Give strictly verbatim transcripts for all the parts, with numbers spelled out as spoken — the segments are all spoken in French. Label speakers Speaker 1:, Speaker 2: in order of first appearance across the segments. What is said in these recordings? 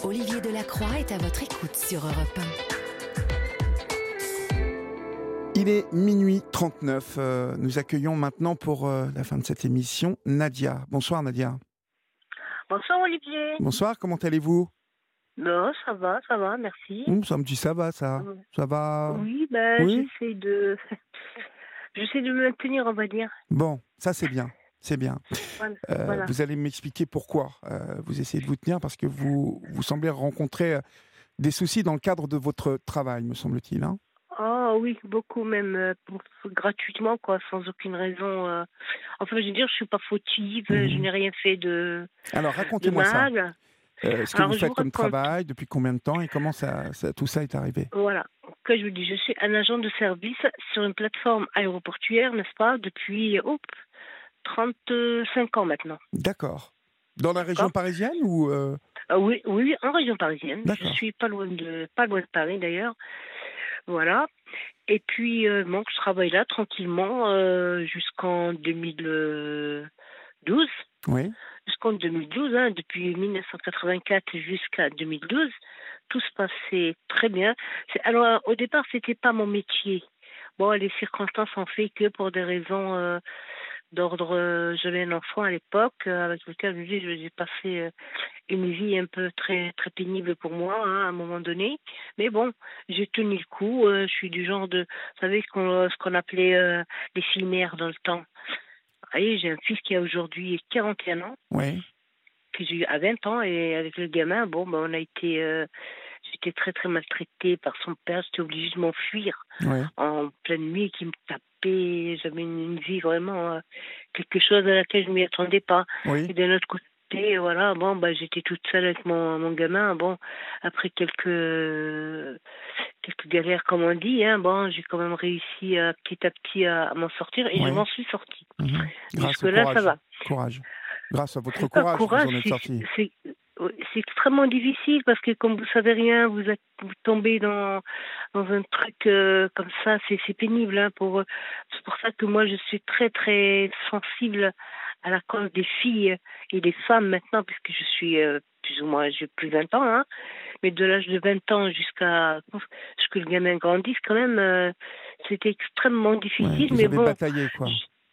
Speaker 1: Olivier Delacroix est à votre écoute sur Europe un.
Speaker 2: Il est minuit trente-neuf. Euh, nous accueillons maintenant pour euh, la fin de cette émission Nadia. Bonsoir Nadia.
Speaker 3: Bonsoir Olivier.
Speaker 2: Bonsoir, comment allez-vous ?
Speaker 3: Non, ça va, ça va, merci.
Speaker 2: Mmh, ça me dit ça va, ça. Ça va.
Speaker 3: Oui, ben
Speaker 2: Oui
Speaker 3: j'essaie de... j'essaie de me maintenir, on va dire.
Speaker 2: Bon, ça c'est bien. C'est bien.
Speaker 3: Voilà.
Speaker 2: Euh,
Speaker 3: voilà.
Speaker 2: Vous allez m'expliquer pourquoi euh, vous essayez de vous tenir, parce que vous, vous semblez rencontrer euh, des soucis dans le cadre de votre travail, me semble-t-il. Hein ?
Speaker 3: Oh oui, beaucoup même, euh, pour, gratuitement, quoi, sans aucune raison. Euh... Enfin, je veux dire, je suis pas fautive,
Speaker 2: Mmh.
Speaker 3: je n'ai rien fait de,
Speaker 2: Alors,
Speaker 3: de
Speaker 2: racontez-moi ça.
Speaker 3: mal.
Speaker 2: Euh, ce que
Speaker 3: Alors,
Speaker 2: vous
Speaker 3: je vous
Speaker 2: faites comme
Speaker 3: raconte.
Speaker 2: travail, depuis combien de temps et comment ça, ça, tout ça est arrivé ?
Speaker 3: Voilà. Que je vous dis, je suis un agent de service sur une plateforme aéroportuaire, n'est-ce pas, depuis oh, trente-cinq ans maintenant.
Speaker 2: D'accord. Dans la région
Speaker 3: D'accord.
Speaker 2: parisienne ou euh...
Speaker 3: Ah oui, oui, en région parisienne.
Speaker 2: D'accord.
Speaker 3: Je suis pas loin de, pas loin de Paris d'ailleurs. Voilà. Et puis, euh, bon, je travaille là tranquillement euh, jusqu'en deux mille douze.
Speaker 2: Oui.
Speaker 3: Jusqu'en deux mille douze, hein, depuis mille neuf cent quatre-vingt-quatre jusqu'à deux mille douze, tout se passait très bien. C'est, alors, au départ, c'était pas mon métier. Bon, les circonstances ont fait que pour des raisons euh, d'ordre, euh, j'avais un enfant à l'époque euh, avec lequel je dis, j'ai passé euh, une vie un peu très très pénible pour moi hein, à un moment donné. Mais bon, j'ai tenu le coup. Euh, je suis du genre de, vous savez ce qu'on, ce qu'on appelait euh, les filles mères dans le temps. Vous voyez, j'ai un fils qui a aujourd'hui quarante et un ans,
Speaker 2: Oui.
Speaker 3: que j'ai eu à vingt ans, et avec le gamin, bon, ben, on a été, euh, j'étais très très maltraitée par son père. J'étais obligée de m'enfuir
Speaker 2: Oui.
Speaker 3: en pleine nuit, qui me tapait. J'avais une, une vie vraiment euh, quelque chose à laquelle je ne m'y attendais pas.
Speaker 2: Oui.
Speaker 3: Et d'un autre côté, et voilà, bon, bah, j'étais toute seule avec mon, mon gamin. Bon, après quelques, euh, quelques galères, comme on dit, hein, bon, j'ai quand même réussi à, petit à petit à, à m'en sortir et
Speaker 2: Oui.
Speaker 3: je m'en suis sortie.
Speaker 2: Mmh. Grâce
Speaker 3: Jusque-là,
Speaker 2: au courage.
Speaker 3: ça va.
Speaker 2: Courage. Grâce à votre
Speaker 3: Euh,
Speaker 2: courage,
Speaker 3: courage,
Speaker 2: vous en êtes
Speaker 3: c'est,
Speaker 2: sorti.
Speaker 3: c'est, oui, c'est extrêmement difficile parce que comme vous savez rien, vous, êtes, vous tombez dans, dans un truc euh, comme ça, c'est, c'est pénible. Hein, pour, c'est pour ça que moi, je suis très, très sensible à la cause des filles et des femmes maintenant, puisque je suis euh, plus ou moins, j'ai plus de vingt ans, hein, mais de l'âge de vingt ans jusqu'à ce que le gamin grandisse, quand même, euh, c'était extrêmement difficile.
Speaker 2: Ouais, vous
Speaker 3: mais
Speaker 2: avez
Speaker 3: bon,
Speaker 2: bataillé, quoi.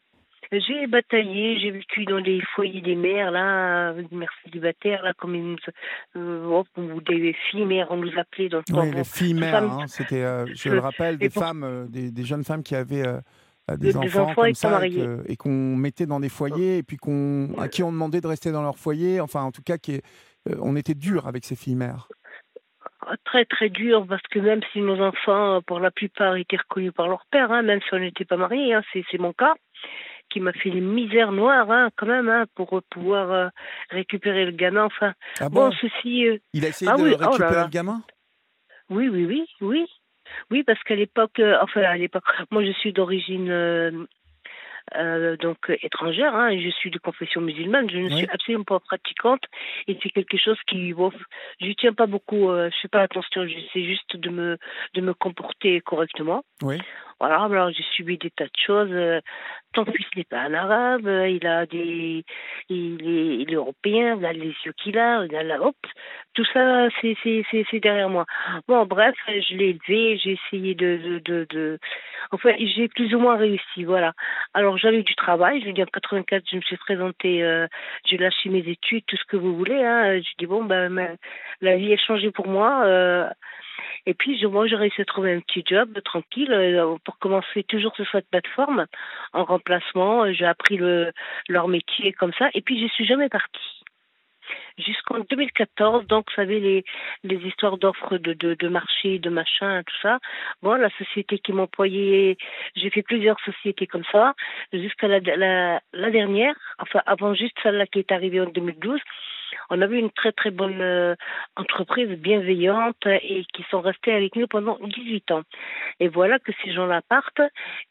Speaker 3: j'ai bataillé, j'ai vécu dans les foyers des mères, là, euh, mères célibataires, là, comme une, euh, oh, ou des filles mères, on nous appelait dans le temps.
Speaker 2: Oui,
Speaker 3: Bon,
Speaker 2: les filles
Speaker 3: tout
Speaker 2: mères,
Speaker 3: ça me-
Speaker 2: hein, c'était, euh, je
Speaker 3: je-
Speaker 2: le rappelle,
Speaker 3: et
Speaker 2: des
Speaker 3: pour
Speaker 2: femmes, euh, des, des jeunes femmes qui avaient euh, euh,
Speaker 3: des,
Speaker 2: des
Speaker 3: des
Speaker 2: enfants
Speaker 3: enfants
Speaker 2: comme
Speaker 3: et pas
Speaker 2: ça et,
Speaker 3: mariés.
Speaker 2: que, et qu'on mettait dans des foyers et puis qu'on, à qui on demandait de rester dans leur foyer. Enfin, en tout cas, qui est, euh, on était dur avec ces filles mères.
Speaker 3: Ah, très très dur, parce que même si nos enfants, euh, pour la plupart, étaient reconnus par leur père, hein, même si on n'était pas mariés, hein, c'est, c'est mon cas, qui m'a fait une misère noire, hein, quand même, hein, pour euh, pouvoir euh, récupérer le gamin. Enfin,
Speaker 2: Ah
Speaker 3: bon,
Speaker 2: bon ?
Speaker 3: ceci... euh,
Speaker 2: Il a essayé
Speaker 3: Ah
Speaker 2: de
Speaker 3: oui, oh là
Speaker 2: récupérer
Speaker 3: là.
Speaker 2: le gamin ?
Speaker 3: Oui, oui, oui, oui. Oui, parce qu'à l'époque, euh, enfin à l'époque, moi je suis d'origine euh, euh, donc euh, étrangère, hein, je suis de confession musulmane, je ne suis
Speaker 2: Oui.
Speaker 3: absolument pas pratiquante, et c'est quelque chose qui, bon, je tiens pas beaucoup, euh, je fais pas attention, j'essaie juste de me de me comporter correctement.
Speaker 2: Oui.
Speaker 3: Voilà, alors j'ai subi des tas de choses. euh, Ton fils n'est pas un arabe, euh, il a des, il est, il est européen, il a les yeux qu'il a, il a la hop, tout ça c'est c'est c'est c'est derrière moi. Bon bref, je l'ai élevé, j'ai essayé de de de, de... enfin j'ai plus ou moins réussi, voilà. Alors j'avais du travail, je veux dire en quatre-vingt-quatre, je me suis présentée, euh, j'ai lâché mes études, tout ce que vous voulez, hein. Je dis bon ben ma- la vie a changé pour moi. Euh, et puis, je, moi, j'ai réussi à trouver un petit job tranquille euh, pour commencer toujours sur cette plateforme en remplacement. Euh, J'ai appris le, leur métier comme ça. Et puis, je suis jamais partie. Jusqu'en deux mille quatorze, donc, vous savez, les, les histoires d'offres de, de, de marché, de machin, tout ça. Bon, la société qui m'employait, j'ai fait plusieurs sociétés comme ça, jusqu'à la, la, la dernière, enfin, avant juste celle-là qui est arrivée en deux mille douze. On avait une très très bonne euh, entreprise bienveillante et qui sont restés avec nous pendant dix-huit ans. Et voilà que ces gens-là partent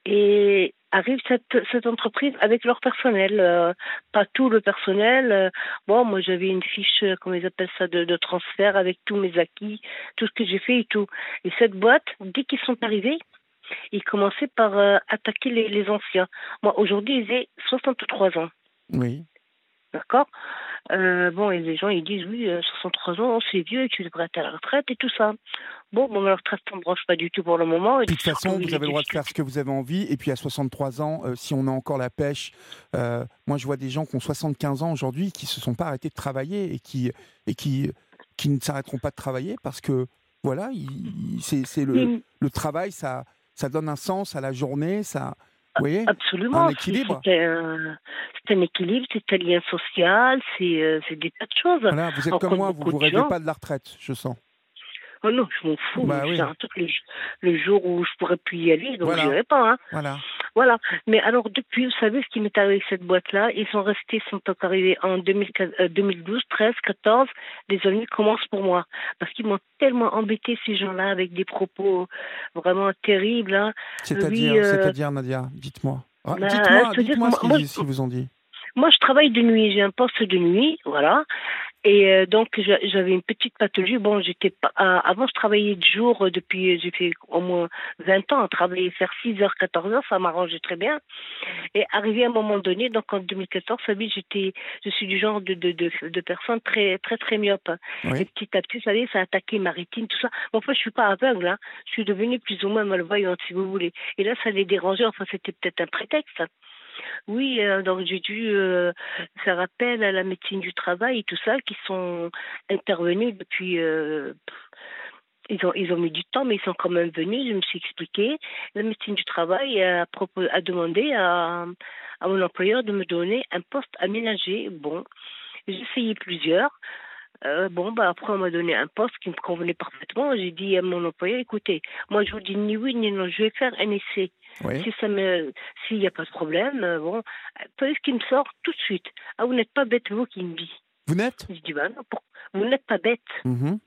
Speaker 3: et arrive cette, cette entreprise avec leur personnel, euh, pas tout le personnel. Euh, bon, moi j'avais une fiche, euh, comment ils appellent ça, de, de transfert avec tous mes acquis, tout ce que j'ai fait et tout. Et cette boîte, dès qu'ils sont arrivés, ils commençaient par euh, attaquer les, les anciens. Moi aujourd'hui, j'ai soixante-trois ans.
Speaker 2: Oui.
Speaker 3: D'accord. Euh, bon, et les gens, ils disent, oui, euh, soixante-trois ans, c'est vieux, tu devrais être à la retraite et tout ça. Bon, bon, la retraite, ça ne me branche pas du tout pour le moment. Et
Speaker 2: Puis de toute
Speaker 3: surtout,
Speaker 2: façon,
Speaker 3: il
Speaker 2: vous
Speaker 3: est
Speaker 2: avez le droit de
Speaker 3: difficile.
Speaker 2: faire ce que vous avez envie. Et puis à soixante-trois ans, euh, si on a encore la pêche, euh, moi je vois des gens qui ont soixante-quinze ans aujourd'hui qui se sont pas arrêtés de travailler et qui et qui qui ne s'arrêteront pas de travailler parce que voilà, il- c'est c'est le
Speaker 3: Mais,
Speaker 2: le travail, ça ça donne un sens à la journée, ça, vous voyez, un
Speaker 3: absolument, c'est
Speaker 2: équilibre.
Speaker 3: c'est un, c'est un équilibre, c'est un lien social, c'est euh, c'est des tas de choses.
Speaker 2: Voilà, vous êtes
Speaker 3: On
Speaker 2: comme
Speaker 3: rencontre
Speaker 2: moi, vous
Speaker 3: beaucoup
Speaker 2: vous
Speaker 3: de
Speaker 2: rêvez
Speaker 3: gens.
Speaker 2: pas de la retraite, je sens.
Speaker 3: Oh non, je m'en fous.
Speaker 2: Bah
Speaker 3: J'ai
Speaker 2: oui,
Speaker 3: un truc le, le jour où je pourrais plus y aller, donc
Speaker 2: voilà,
Speaker 3: j'irai pas. Hein.
Speaker 2: voilà.
Speaker 3: Voilà. Mais alors, depuis, vous savez ce qui m'est arrivé avec cette boîte-là? Ils sont restés, ils sont encore arrivés en deux mille, euh, deux mille douze, treize, quatorze. Les ennuis commencent pour moi. Parce qu'ils m'ont tellement embêté, ces gens-là, avec des propos vraiment terribles. Hein. Oui,
Speaker 2: C'est-à-dire,
Speaker 3: euh,
Speaker 2: c'est-à-dire Nadia, dites-moi. Ah,
Speaker 3: ben,
Speaker 2: dites-moi,
Speaker 3: c'est-à-dire que
Speaker 2: dites-moi ce
Speaker 3: moi, moi,
Speaker 2: qu'ils ce qu'ils vous ont dit.
Speaker 3: moi, je travaille de nuit. J'ai un poste de nuit, voilà. Et euh, donc j'a- j'avais une petite pathologie. Bon, j'étais pas euh, avant je travaillais de jour euh, depuis j'ai fait au moins vingt ans, travailler faire six heures, quatorze heures, ça m'arrangeait très bien. Et arrivé à un moment donné, donc en deux mille quatorze, vous savez, j'étais je suis du genre de de de, de personne très très très myope. Et
Speaker 2: Oui.
Speaker 3: petit à petit, vous savez, ça a attaqué ma rétine, tout ça. Bon, enfin, je suis pas aveugle, hein. Je suis devenue plus ou moins malvoyante, si vous voulez. Et là, ça les dérangeait. Enfin, c'était peut-être un prétexte. Oui, euh, donc j'ai dû euh, faire appel à la médecine du travail et tout ça, qui sont intervenus depuis. Euh, ils ont, ils ont mis du temps, mais ils sont quand même venus. Je me suis expliqué. La médecine du travail a, propos, a demandé à, à mon employeur de me donner un poste aménagé. Bon, j'ai essayé plusieurs. Euh, bon, bah après, on m'a donné un poste qui me convenait parfaitement. J'ai dit à mon employeur, écoutez, moi, je vous dis ni oui ni non, je vais faire un essai.
Speaker 2: Oui.
Speaker 3: Si ça me, s'il n'y a pas de problème, euh, bon, peut ce qui me sort tout de suite. Ah, vous n'êtes pas bête, vous qui me dit.
Speaker 2: Vous n'êtes
Speaker 3: Je dis, bah non, pour- vous n'êtes pas bête.
Speaker 2: Mhm.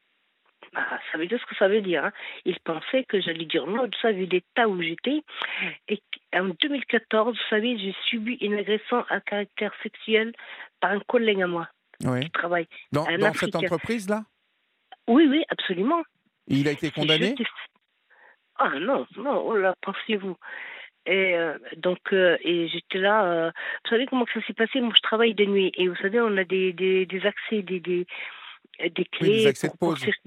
Speaker 3: Bah, ça veut dire ce que ça veut dire. Hein. Il pensait que j'allais dire non, tout ça, vu l'état où j'étais. Et en deux mille quatorze, vous savez, j'ai subi une agression à caractère sexuel par un collègue à moi
Speaker 2: Oui.
Speaker 3: qui travaille,
Speaker 2: Dans,
Speaker 3: un
Speaker 2: dans cette
Speaker 3: Africain.
Speaker 2: entreprise-là,
Speaker 3: Oui, oui, absolument.
Speaker 2: il a été
Speaker 3: C'est
Speaker 2: condamné.
Speaker 3: juste. Ah non, non, oh là, pensez-vous. Et euh, donc, euh, et j'étais là. Euh, vous savez comment que ça s'est passé? Moi, je travaille de nuit. Et vous savez, on a des, des, des accès, des, des, des
Speaker 2: Oui, des
Speaker 3: clés
Speaker 2: accès de
Speaker 3: pour, pour
Speaker 2: pause.
Speaker 3: cir-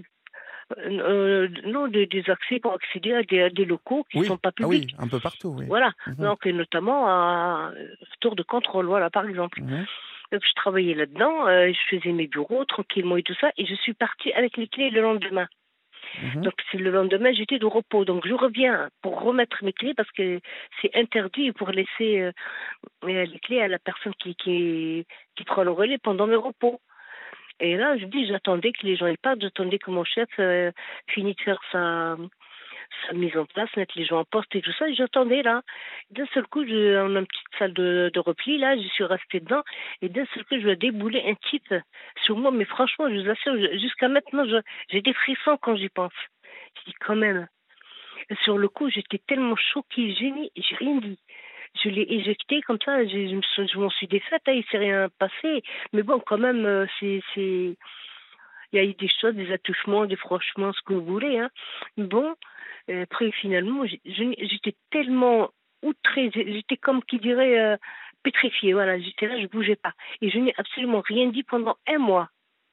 Speaker 3: euh, non, des, des accès pour accéder à des, à des locaux qui ne
Speaker 2: Oui.
Speaker 3: sont pas
Speaker 2: Ah oui,
Speaker 3: publics.
Speaker 2: un peu partout, oui.
Speaker 3: Voilà.
Speaker 2: Mhm.
Speaker 3: Donc, et notamment à euh, tour de contrôle, voilà, par exemple.
Speaker 2: Mhm.
Speaker 3: Donc, je travaillais là-dedans, euh, je faisais mes bureaux tranquillement et tout ça, et je suis partie avec les clés le lendemain.
Speaker 2: Mhm.
Speaker 3: Donc, c'est le lendemain, j'étais de repos. Donc, je reviens pour remettre mes clés parce que c'est interdit pour laisser euh, euh, les clés à la personne qui, qui, qui prend le relais pendant mes repos. Et là, je dis, j'attendais que les gens y partent, j'attendais que mon chef euh, finisse de faire sa, sa mise en place, mettre les gens en poste et tout ça, et j'attendais là. D'un seul coup, je, on a une petite salle de, de repli, là, je suis restée dedans, et d'un seul coup, je vois débouler un type sur moi, mais franchement, je vous assure, je- jusqu'à maintenant, je- j'ai des frissons quand j'y pense. Je dis quand même. Sur le coup, j'étais tellement choquée, gênée, j'ai rien dit. Je l'ai éjecté comme ça, j'ai- je me suis- je m'en suis défaite, hein, il s'est rien passé. Mais bon, quand même, euh, c'est, c'est, il y a eu des choses, des attouchements, des franchements, ce que vous voulez. Hein. Bon, euh, après, finalement, j'ai- je n'ai- j'étais tellement outrée, j'ai- j'étais comme qui dirait euh, pétrifiée. Voilà, j'étais là, je bougeais pas. Et je n'ai absolument rien dit pendant un mois.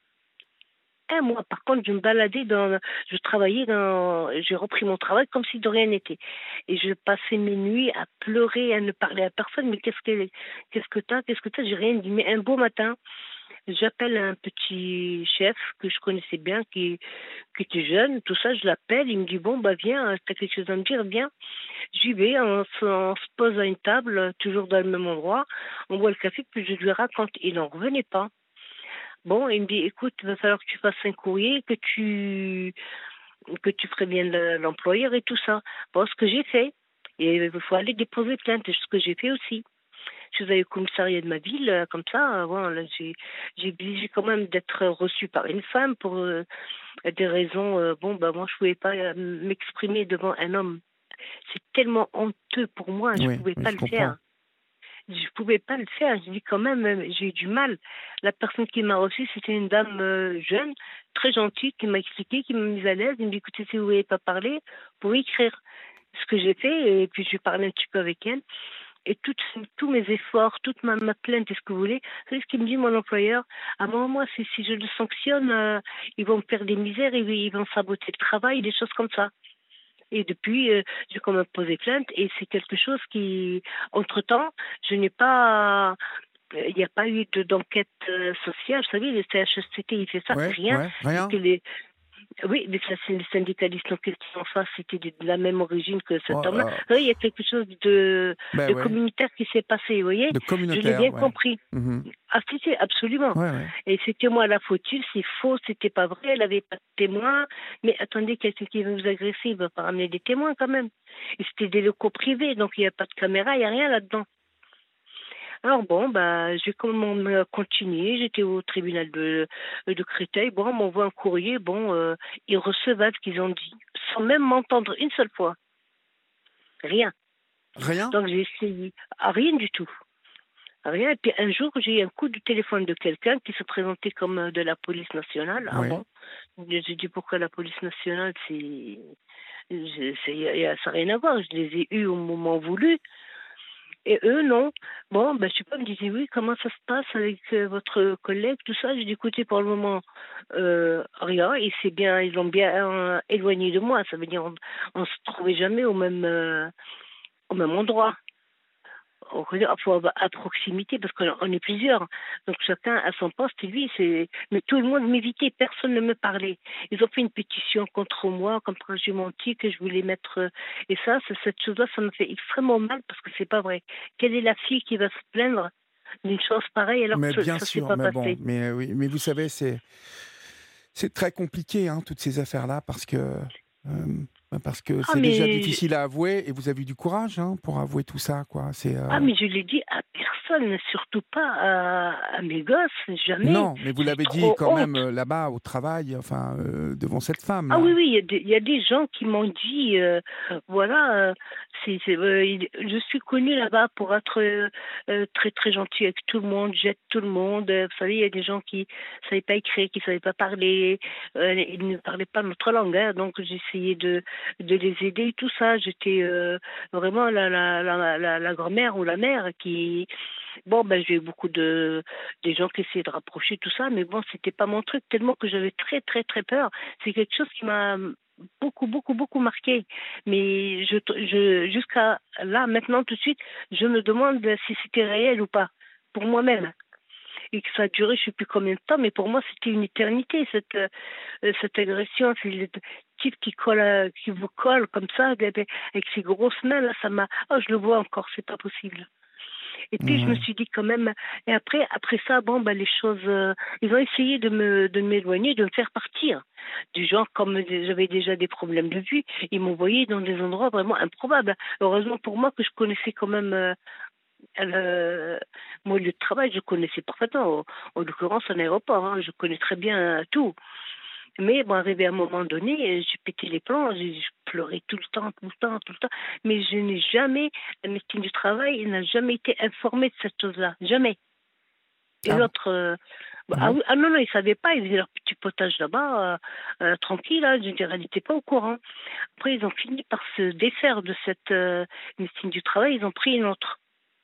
Speaker 3: Un mois. Par contre, je me baladais dans, je travaillais dans, j'ai repris mon travail comme si de rien n'était. Et je passais mes nuits à pleurer, à ne parler à personne. Mais qu'est-ce que, qu'est-ce que t'as, qu'est-ce que t'as? J'ai rien dit. Mais un beau matin, j'appelle un petit chef que je connaissais bien, qui, qui était jeune, tout ça, je l'appelle, il me dit, bon, bah viens, t'as quelque chose à me dire, viens. J'y vais, on se, on se pose à une table, toujours dans le même endroit, on boit le café, puis je lui raconte. Il n'en revenait pas. Bon, il me dit, écoute, il va falloir que tu fasses un courrier, que tu, que tu préviennes le- l'employeur et tout ça. Bon, ce que j'ai fait, et il faut aller déposer plainte, ce que j'ai fait aussi. Je suis allée au commissariat de ma ville, euh, comme ça, euh, bon, là, j'ai, j'ai obligé quand même d'être reçue par une femme pour euh, des raisons, euh, bon, bah, moi, je pouvais pas euh, m'exprimer devant un homme. C'est tellement honteux pour moi, je
Speaker 2: Oui,
Speaker 3: pouvais
Speaker 2: oui,
Speaker 3: pas
Speaker 2: je
Speaker 3: le
Speaker 2: comprends.
Speaker 3: faire. Je pouvais pas le faire. Je dis quand même, euh, j'ai eu du mal. La personne qui m'a reçue, c'était une dame euh, jeune, très gentille, qui m'a expliqué, qui m'a mise à l'aise. Elle me dit, écoutez, si vous ne voulez pas parler, vous pouvez écrire. Ce que j'ai fait, et puis j'ai parlé un petit peu avec elle. et toutes, tous mes efforts, toute ma, ma plainte et ce que vous voulez, vous savez ce qu'il me dit mon employeur? À moi, moi si, si je le sanctionne, euh, ils vont me faire des misères, ils, ils vont saboter le travail, des choses comme ça. Et depuis, euh, j'ai quand même posé plainte et c'est quelque chose qui, entre-temps, je n'ai pas... Il n'y a pas eu de, d'enquête euh, sociale. Vous savez, le C H S C T, il fait ça,
Speaker 2: Ouais,
Speaker 3: rien.
Speaker 2: ouais, rien.
Speaker 3: Que les, oui, mais ça, c'est les syndicalistes en question en face, c'était de, de la même origine que cet
Speaker 2: Oh,
Speaker 3: homme-là.
Speaker 2: euh,
Speaker 3: Oui, il y a quelque chose de,
Speaker 2: ben
Speaker 3: de
Speaker 2: ouais,
Speaker 3: communautaire qui s'est passé, vous voyez.
Speaker 2: de
Speaker 3: Je l'ai
Speaker 2: communautaire,
Speaker 3: bien
Speaker 2: ouais.
Speaker 3: compris.
Speaker 2: Mhm.
Speaker 3: Ah, si, si, absolument.
Speaker 2: Ouais, ouais.
Speaker 3: Et c'était moi la fautule, c'est faux, c'était pas vrai, elle avait pas de témoins. Mais attendez, quelqu'un qui veut vous agresser, il va pas ramener des témoins quand même. Et c'était des locaux privés, donc il n'y a pas de caméra, il n'y a rien là-dedans. Alors bon, bah, j'ai quand même continué, j'étais au tribunal de, de Créteil, bon, on m'envoie un courrier, bon, euh, irrecevable qu'ils ont dit, sans même m'entendre une seule fois. Rien.
Speaker 2: Rien?
Speaker 3: Donc j'ai essayé, ah, rien du tout. Rien. Et puis un jour, j'ai eu un coup de téléphone de quelqu'un qui se présentait comme euh, de la police nationale. Ah
Speaker 2: Ouais.
Speaker 3: bon? J'ai dit pourquoi la police nationale, c'est, je- c'est, y a- y a- ça n'a rien à voir. Je les ai eus au moment voulu. Et eux, non. Bon, ben, je sais pas, ils me disaient, oui, comment ça se passe avec euh, votre collègue, tout ça. J'ai dit, écoutez, pour le moment, euh, rien. Et c'est bien, ils l'ont bien euh, éloigné de moi. Ça veut dire, on, on se trouvait jamais au même, euh, au même endroit. On connaît à, à proximité parce qu'on on est plusieurs. Donc chacun a son poste et lui, c'est. Mais tout le monde m'évitait, personne ne me parlait. Ils ont fait une pétition contre moi, comme quoi j'ai menti, que je voulais mettre. euh, Et ça, c'est- cette chose-là, ça me fait extrêmement mal parce que c'est pas vrai. Quelle est la fille qui va se plaindre d'une chose pareille alors
Speaker 2: Mais
Speaker 3: que
Speaker 2: bien
Speaker 3: ça, ça s'est
Speaker 2: sûr,
Speaker 3: pas
Speaker 2: mais bon,
Speaker 3: passé?
Speaker 2: mais euh, oui, mais vous savez, c'est c'est très compliqué, hein, toutes ces affaires-là, parce que euh, parce que
Speaker 3: Ah
Speaker 2: c'est déjà
Speaker 3: mais
Speaker 2: difficile à avouer, et vous avez eu du courage, hein, pour avouer tout ça, quoi. C'est
Speaker 3: ah
Speaker 2: euh,
Speaker 3: mais je l'ai dit à personne, surtout pas à, à mes gosses, jamais.
Speaker 2: non, mais vous
Speaker 3: J'ai
Speaker 2: l'avez dit
Speaker 3: trop
Speaker 2: quand même
Speaker 3: honte.
Speaker 2: euh, là-bas au travail, enfin euh, devant cette
Speaker 3: Ah oui,
Speaker 2: femme-là.
Speaker 3: oui, il y a des, il y a des gens qui m'ont dit, euh, voilà, euh, c'est, c'est, euh, il- je suis connue là-bas pour être euh, euh, très très gentille avec tout le monde, j'aide tout le monde. Euh, Vous savez, il y a des gens qui ne savaient pas écrire, qui ne savaient pas parler, euh, ils ne parlaient pas notre langue, hein, donc j'essayais de, de les aider, tout ça. J'étais euh, vraiment la, la, la, la, la grand-mère ou la mère qui... Bon, ben, j'ai eu beaucoup de des gens qui essayaient de rapprocher tout ça, mais bon, c'était pas mon truc, tellement que j'avais très très très peur. C'est quelque chose qui m'a beaucoup, beaucoup, beaucoup marqué. Mais je, je, jusqu'à là, maintenant, tout de suite, je me demande si c'était réel ou pas, pour moi-même. Et que ça a duré, je ne sais plus combien de temps, mais pour moi, c'était une éternité, cette, euh, cette agression. C'est le type qui, colle à- qui vous colle comme ça, avec ses grosses mains, là, ça m'a... Oh, je le vois encore, c'est pas possible. Et puis je me
Speaker 2: Ouais.
Speaker 3: suis dit quand même, et après, après ça, bon, ben, les choses, euh, ils ont essayé de me, de m'éloigner, de me faire partir. Du genre, comme j'avais déjà des problèmes de vue, ils m'envoyaient dans des endroits vraiment improbables. Heureusement pour moi que je connaissais quand même euh, le, mon lieu de travail, je connaissais parfaitement. En, en l'occurrence, un aéroport, hein, je connais très bien tout. Mais bon, arrivé à un moment donné, j'ai pété les plombs, j'ai je pleurais tout le temps, tout le temps, tout le temps. Mais je n'ai jamais, la médecine du travail, il n'a jamais été informé de cette chose-là. Jamais. Et
Speaker 2: Ah bon?
Speaker 3: l'autre, euh, bah,
Speaker 2: Ah
Speaker 3: ah,
Speaker 2: bon?
Speaker 3: oui, ah non, non, ils ne savaient pas, ils faisaient leur petit potage là-bas, euh, euh, tranquille, hein, je veux dire, elle n'était pas au courant. Après, ils ont fini par se défaire de cette euh, médecine du travail, ils ont pris une autre.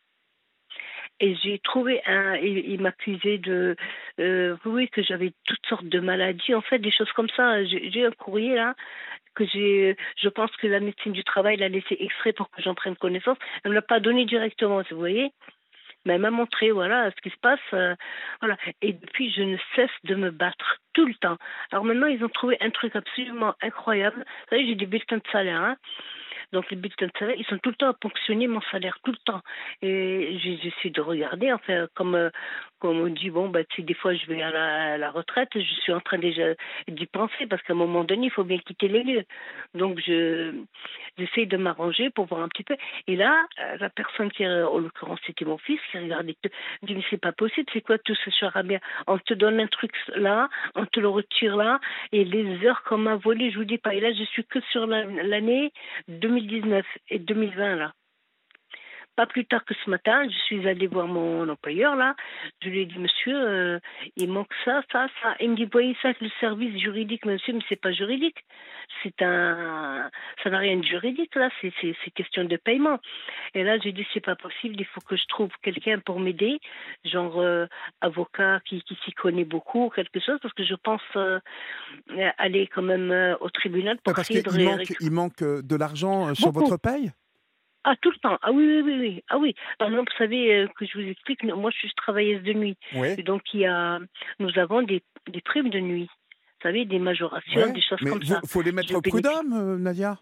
Speaker 3: Et j'ai trouvé un, il, il m'accusait de, euh, oui, que j'avais toutes sortes de maladies, en fait, des choses comme ça. J'ai j'ai un courrier là que j'ai, je pense que la médecine du travail l'a laissé extrait pour que j'en prenne connaissance. Elle ne me l'a pas donné directement, vous voyez. Mais elle m'a montré, voilà, ce qui se passe, euh, voilà. Et depuis, je ne cesse de me battre tout le temps. Alors maintenant, ils ont trouvé un truc absolument incroyable. Vous savez, j'ai des bulletins de salaire, hein. Donc les bulletins de salaire, ils sont tout le temps à ponctionner mon salaire, tout le temps. Et j'ai- j'essaie de regarder, enfin, comme, euh, comme on dit, bon, bah, tu sais, des fois je vais à la, à la retraite, je suis en train déjà d'y penser, parce qu'à un moment donné, il faut bien quitter les lieux. Donc je j'essaie de m'arranger pour voir un petit peu. Et là, euh, la personne qui, euh, en l'occurrence, c'était mon fils, qui regardait, tout, me dit, mais c'est pas possible, c'est quoi tout ce charabia? On te donne un truc là, on te le retire là, et les heures qu'on m'a volé, je vous dis pas. Et là, je suis que sur la- l'année deux mille dix-neuf et deux mille vingt là. pas plus tard que ce matin, je suis allée voir mon employeur, là. Je lui ai dit, monsieur, euh, il manque ça, ça, ça. Il me dit, voyez ça, le service juridique, monsieur, mais c'est pas juridique. C'est un, ça n'a rien de juridique, là. C'est, c'est, c'est question de paiement. Et là, j'ai dit, c'est pas possible. Il faut que je trouve quelqu'un pour m'aider, genre euh, avocat qui, qui s'y connaît beaucoup, quelque chose, parce que je pense euh, aller quand même euh, au tribunal pour
Speaker 2: Parce
Speaker 3: essayer
Speaker 2: qu'il
Speaker 3: de...
Speaker 2: manque, il manque euh, de l'argent euh, sur
Speaker 3: Beaucoup.
Speaker 2: votre paye?
Speaker 3: Ah, tout le temps. Ah oui, oui, oui, oui. Ah oui. Par exemple, vous savez, euh, que je vous explique, moi, je suis travailleuse de nuit.
Speaker 2: Oui.
Speaker 3: Et donc, il y a, nous avons des, des primes de nuit. Vous savez, des majorations,
Speaker 2: Ouais.
Speaker 3: des choses
Speaker 2: Mais
Speaker 3: comme
Speaker 2: il
Speaker 3: ça.
Speaker 2: faut les mettre
Speaker 3: Je
Speaker 2: au
Speaker 3: bénéficie.
Speaker 2: prud'homme, euh, Nadia?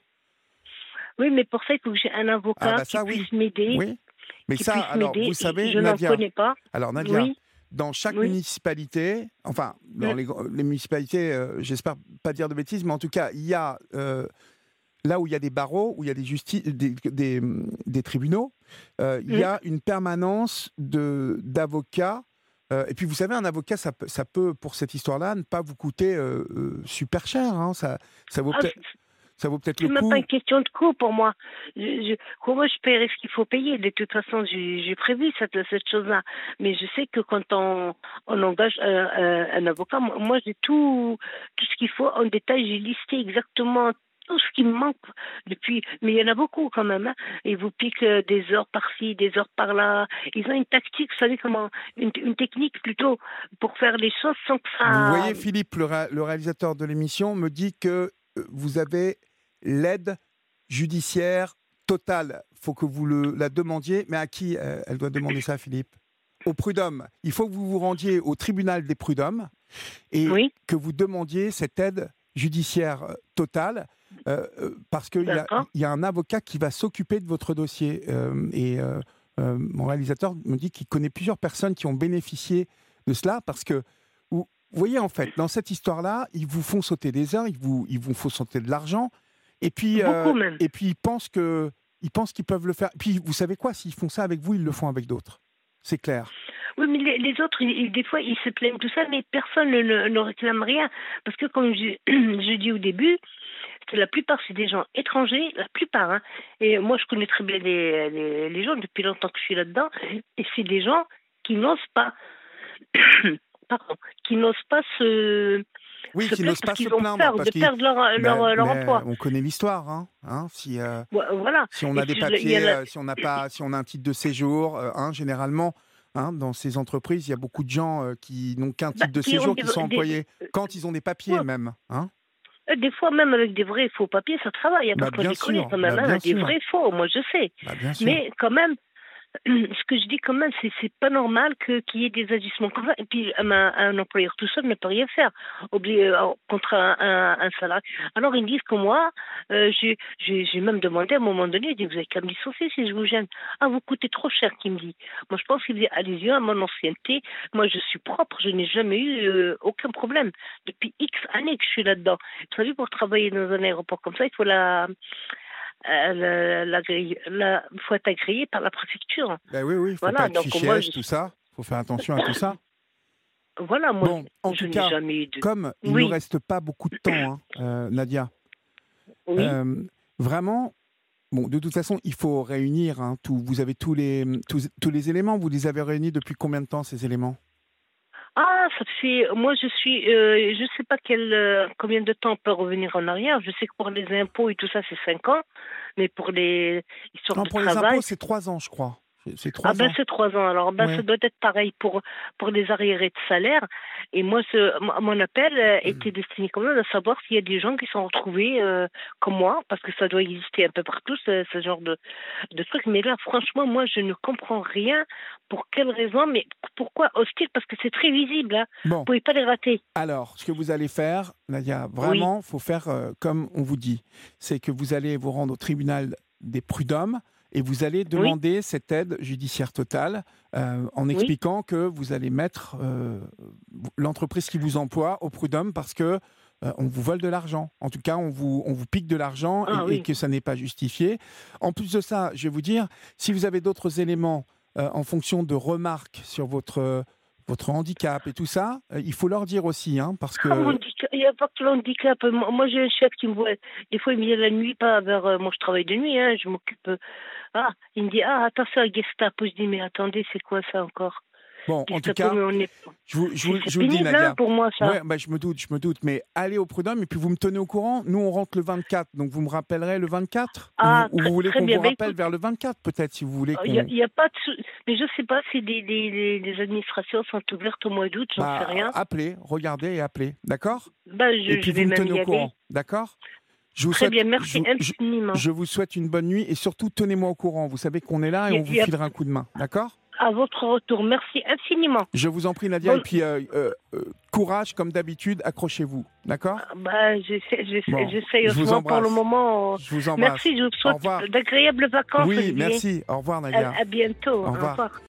Speaker 3: Oui, mais pour ça, il faut que j'ai un avocat
Speaker 2: Ah bah ça,
Speaker 3: qui
Speaker 2: oui.
Speaker 3: puisse m'aider.
Speaker 2: Oui. Mais
Speaker 3: Qui
Speaker 2: ça,
Speaker 3: puisse
Speaker 2: alors,
Speaker 3: m'aider.
Speaker 2: vous savez,
Speaker 3: Je n'en
Speaker 2: Nadia,
Speaker 3: connais pas.
Speaker 2: alors Nadia,
Speaker 3: Oui.
Speaker 2: dans chaque
Speaker 3: Oui.
Speaker 2: municipalité, enfin, dans
Speaker 3: Mm.
Speaker 2: les, les municipalités, euh, j'espère pas dire de bêtises, mais en tout cas, il y a, euh, là où il y a des barreaux, où il y a des, justi- des, des, des tribunaux, euh, il y a une permanence de, d'avocats. Euh, et puis, vous savez, un avocat, ça, peut- ça peut, pour cette histoire-là, ne pas vous coûter euh, euh, super cher. Hein, ça, ça vaut
Speaker 3: Ah,
Speaker 2: peut-être ça vaut peut-être
Speaker 3: c'est
Speaker 2: le
Speaker 3: même
Speaker 2: coup.
Speaker 3: pas une question de coût pour moi. Je, je, comment je paierai ce qu'il faut payer? De toute façon, j'ai, j'ai prévu cette, cette chose-là. Mais je sais que quand on, on engage un, un, un avocat, moi, moi, j'ai tout, tout ce qu'il faut en détail. J'ai listé exactement tout ce qui me manque depuis. Mais il y en a beaucoup quand même. Hein. Ils vous piquent euh, des heures par-ci, des heures par-là. Ils ont une tactique, vous savez comment, une, une technique plutôt pour faire les choses sans que ça.
Speaker 2: Vous voyez, Philippe, le, ré- le réalisateur de l'émission, me dit que euh, vous avez l'aide judiciaire totale. Il faut que vous le, la demandiez. Mais à qui euh, elle doit demander ça, Philippe? Au prud'homme. Il faut que vous vous rendiez au tribunal des prud'hommes et
Speaker 3: Oui.
Speaker 2: que vous demandiez cette aide judiciaire euh, totale euh, euh, parce qu'il y a,
Speaker 3: D'accord.
Speaker 2: il y a un avocat qui va s'occuper de votre dossier. Euh, et euh, euh, mon réalisateur me dit qu'il connaît plusieurs personnes qui ont bénéficié de cela parce que vous voyez, en fait, dans cette histoire-là, ils vous font sauter des heures, ils vous, ils vous font sauter de l'argent, et puis, euh,
Speaker 3: Beaucoup même.
Speaker 2: et puis ils pensent que, ils pensent qu'ils peuvent le faire. Puis, vous savez quoi, s'ils font ça avec vous, ils le font avec d'autres. C'est clair.
Speaker 3: Oui, mais les, les autres, ils- ils- des fois, ils se plaignent tout ça, mais personne ne, ne, ne réclame rien. Parce que, comme je, je dis au début, c'est la plupart, c'est des gens étrangers, la plupart. Hein. Et moi, je connais très bien les, les, les gens depuis longtemps que je suis là-dedans. Et c'est des gens qui n'osent pas, pardon, qui n'osent pas se,
Speaker 2: Oui,
Speaker 3: se
Speaker 2: qui
Speaker 3: plaindre
Speaker 2: n'osent pas
Speaker 3: parce
Speaker 2: se
Speaker 3: qu'ils ont
Speaker 2: plaindre.
Speaker 3: peur
Speaker 2: Parce
Speaker 3: de
Speaker 2: qu'ils-
Speaker 3: perdre leur, leur,
Speaker 2: Mais-
Speaker 3: leur
Speaker 2: mais
Speaker 3: emploi.
Speaker 2: on connaît l'histoire. Hein, hein, si, euh,
Speaker 3: Voilà.
Speaker 2: si on a
Speaker 3: Et
Speaker 2: des
Speaker 3: puis, il y
Speaker 2: papiers,
Speaker 3: en a-
Speaker 2: euh, si on n'a pas, si on a un titre de séjour, euh, hein, généralement, hein, dans ces entreprises, il y a beaucoup de gens euh, qui n'ont qu'un titre
Speaker 3: Bah,
Speaker 2: de
Speaker 3: qui ont
Speaker 2: séjour
Speaker 3: des-
Speaker 2: qui sont
Speaker 3: des-
Speaker 2: employés quand ils ont des papiers
Speaker 3: Ouais.
Speaker 2: même. Hein.
Speaker 3: Euh, Des fois, même avec des vrais faux papiers, ça travaille. Hein,
Speaker 2: Bah,
Speaker 3: parce que
Speaker 2: bien
Speaker 3: je les connais
Speaker 2: sûr,
Speaker 3: quand même.
Speaker 2: bah,
Speaker 3: hein,
Speaker 2: bien
Speaker 3: des
Speaker 2: sûr.
Speaker 3: vrais faux, moi, je sais.
Speaker 2: Bah, bien sûr.
Speaker 3: Mais quand même, ce que je dis quand même, c'est c'est pas normal que qu'il y ait des agissements comme ça. Et puis un, un employeur tout seul ne peut rien faire Obli- euh, contre un, un, un salarié. Alors ils disent que moi, euh, j'ai j'ai j'ai même demandé à un moment donné, je dis, vous avez qu'à me licencier si je vous gêne. Ah, vous coûtez trop cher, qu'il me dit. Moi je pense qu'il dit, allez-y, à mon ancienneté, moi je suis propre, je n'ai jamais eu euh, aucun problème. Depuis X années que je suis là-dedans. Vous savez, pour travailler dans un aéroport comme ça, il faut la euh, la, la, grille- la- faut être agréé par la préfecture.
Speaker 2: Bah oui, oui, il faut
Speaker 3: Voilà,
Speaker 2: pas être
Speaker 3: donc
Speaker 2: fiché
Speaker 3: moi,
Speaker 2: S,
Speaker 3: je-
Speaker 2: tout ça. Il faut faire attention à tout ça.
Speaker 3: Voilà, moi,
Speaker 2: Bon, en
Speaker 3: je
Speaker 2: tout
Speaker 3: n'ai
Speaker 2: cas,
Speaker 3: jamais eu de...
Speaker 2: comme il ne
Speaker 3: Oui.
Speaker 2: nous reste pas beaucoup de temps, hein, euh, Nadia,
Speaker 3: Oui.
Speaker 2: euh, vraiment, bon, de toute façon, il faut réunir, hein, tout, vous avez tous les, tous, tous les éléments, vous les avez réunis depuis combien de temps, ces éléments?
Speaker 3: Ah, ça fait... Moi, je suis... Euh, je sais pas quel, euh, combien de temps on peut revenir en arrière. Je sais que pour les impôts et tout ça, c'est cinq ans. Mais pour les histoires
Speaker 2: Non,
Speaker 3: de
Speaker 2: pour les
Speaker 3: travail...
Speaker 2: impôts, c'est trois ans, je crois. C'est- C'est trois
Speaker 3: Ah ben
Speaker 2: ans.
Speaker 3: c'est trois ans. Alors ben
Speaker 2: Ouais.
Speaker 3: ça doit être pareil pour pour les arriérés de salaire. Et moi ce m- mon appel euh, était destiné quand même à savoir s'il y a des gens qui sont retrouvés euh, comme moi, parce que ça doit exister un peu partout ce, ce genre de de trucs. Mais là franchement moi je ne comprends rien. Pour quelle raison? Mais pourquoi hostile? Parce que c'est très visible. Hein.
Speaker 2: Bon,
Speaker 3: Vous pouvez pas les rater.
Speaker 2: alors, ce que vous allez faire, Nadia, vraiment, il faut faire euh, comme on vous dit. C'est que vous allez vous rendre au tribunal des prud'hommes et vous allez demander cette aide judiciaire totale euh, en expliquant que vous allez mettre euh, l'entreprise qui vous emploie au prud'homme parce que euh, on vous vole de l'argent. En tout cas, on vous, on vous pique de l'argent
Speaker 3: Ah
Speaker 2: et,
Speaker 3: oui.
Speaker 2: et que ça n'est pas justifié. En plus de ça, je vais vous dire, si vous avez d'autres éléments euh, en fonction de remarques sur votre votre handicap et tout ça, euh, il faut leur dire aussi, hein, parce que...
Speaker 3: Ah, mon handicap, il n'y a pas que l'handicap. Moi, moi, j'ai un chef qui me voit. Des fois, il me vient la nuit, pas vers. euh, moi, je travaille de nuit, hein, je m'occupe. euh, Ah, il me dit, ah, attention à Gestapo. Je dis, mais attendez, c'est quoi ça encore?
Speaker 2: Bon, en tout
Speaker 3: Gestapo,
Speaker 2: cas,
Speaker 3: mais on est.
Speaker 2: je vous, je vous,
Speaker 3: C'est
Speaker 2: je vous le dis,
Speaker 3: pénible, hein,
Speaker 2: Nadia.
Speaker 3: pour moi, ça.
Speaker 2: Ouais, bah, je me doute, je me doute, mais allez au prud'homme et puis vous me tenez au courant. Nous, on rentre le vingt-quatre, donc vous me rappellerez le vingt-quatre.
Speaker 3: Ah,
Speaker 2: ou, vous, ou
Speaker 3: très-
Speaker 2: vous voulez
Speaker 3: très
Speaker 2: qu'on
Speaker 3: bien.
Speaker 2: vous
Speaker 3: Bah,
Speaker 2: rappelle
Speaker 3: écoute,
Speaker 2: vers le vingt-quatre, peut-être, si vous voulez
Speaker 3: il n'y a,
Speaker 2: qu'on...
Speaker 3: il y a pas de. sou- Mais je sais pas si les, les, les, les administrations sont ouvertes au mois d'août, j'en sais
Speaker 2: Bah,
Speaker 3: rien.
Speaker 2: appelez, regardez et appelez, d'accord?
Speaker 3: Bah,
Speaker 2: Et
Speaker 3: je,
Speaker 2: puis
Speaker 3: je
Speaker 2: vous
Speaker 3: vais
Speaker 2: me
Speaker 3: même
Speaker 2: tenez
Speaker 3: y
Speaker 2: au
Speaker 3: aller.
Speaker 2: courant, d'accord? Je vous
Speaker 3: Très
Speaker 2: souhaite,
Speaker 3: bien,
Speaker 2: je,
Speaker 3: merci
Speaker 2: je-
Speaker 3: infiniment.
Speaker 2: je vous souhaite une bonne nuit et surtout tenez-moi au courant. Vous savez qu'on est là
Speaker 3: Il
Speaker 2: et
Speaker 3: y a-
Speaker 2: on vous
Speaker 3: il y a-
Speaker 2: filera un coup de main, d'accord?
Speaker 3: À votre retour, merci infiniment.
Speaker 2: Je vous en prie, Nadia.
Speaker 3: Bon-
Speaker 2: Et puis, euh, euh, euh, courage, comme d'habitude, accrochez-vous, d'accord?
Speaker 3: Ah, Bah, j'essaie, j'essaie,
Speaker 2: Bon,
Speaker 3: j'essaie
Speaker 2: je vous
Speaker 3: autrement pour le
Speaker 2: embrasse.
Speaker 3: moment.
Speaker 2: Je vous embrasse.
Speaker 3: Merci, je vous
Speaker 2: Au
Speaker 3: souhaite
Speaker 2: revoir.
Speaker 3: d'agréables vacances,
Speaker 2: Oui,
Speaker 3: Olivier.
Speaker 2: merci. Au revoir, Nadia.
Speaker 3: À, à bientôt.
Speaker 2: Au revoir.
Speaker 3: Au revoir.